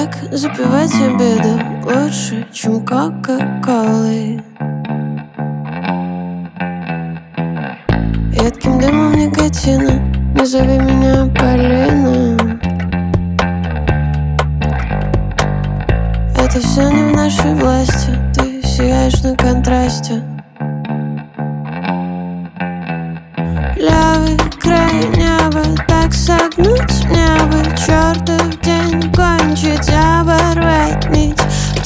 Так запивать обеды лучше, чем кока-колой. Едким дымом никотина, не зови меня Полина. Это все не в нашей власти, ты сияешь на контрасте. Левый край неба, так согнуть мне бы чертов день кончить.